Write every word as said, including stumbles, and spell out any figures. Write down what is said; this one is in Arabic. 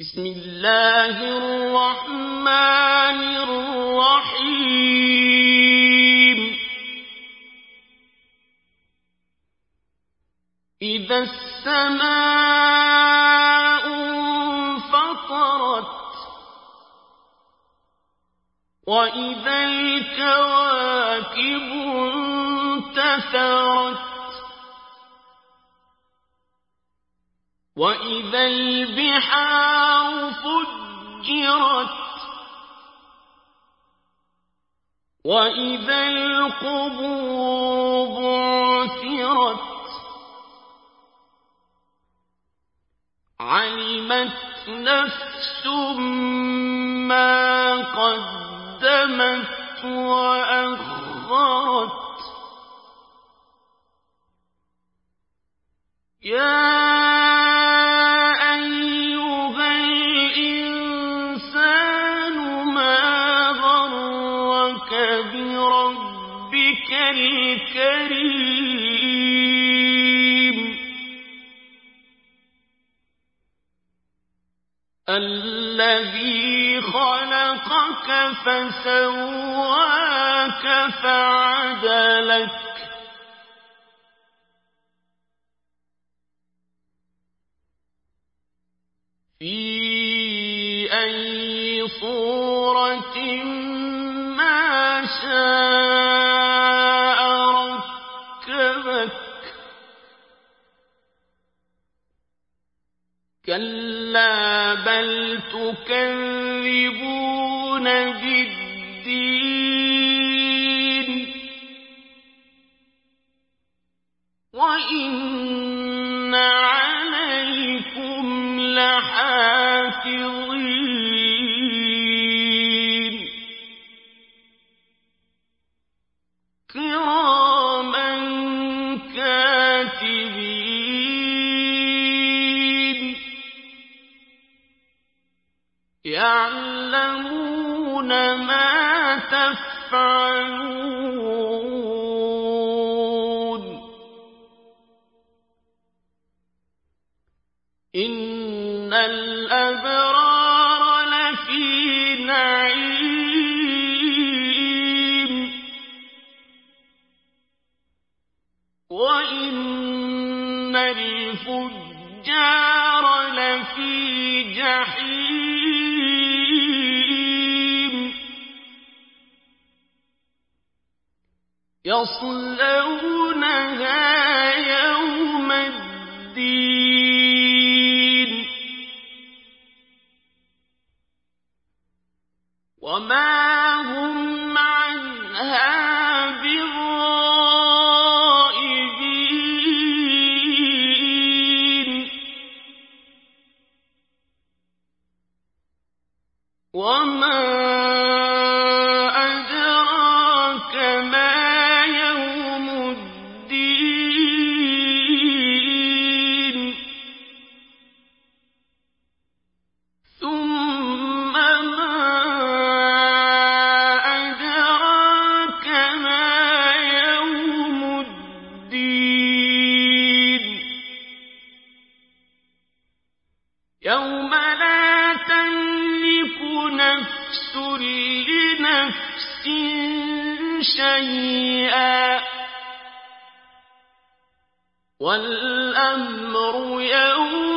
بسم الله الرحمن الرحيم إذا السماء انفطرت وإذا الكواكب انتثرت وإذا البحار فجرت وإذا القبور بعثرت علمت نفس ما قدمت وأخرت يا الكريم الذي خلقك فسواك فعدلك في أي صورة ما شاء كلا بل تكذبون بالدين وإن عليكم لحافظين كراما كاتبين يعلمون ما تفعلون إن الأبرار لفي نعيم وإن الفجار لفي جحيم يصلونها يوم الدين وما هم عنها بغائبين وما أدراك ما يوم الدين ثم ما أدراك ما يوم الدين يوم لا تملك نفس لنفس شيئا والأمر يوم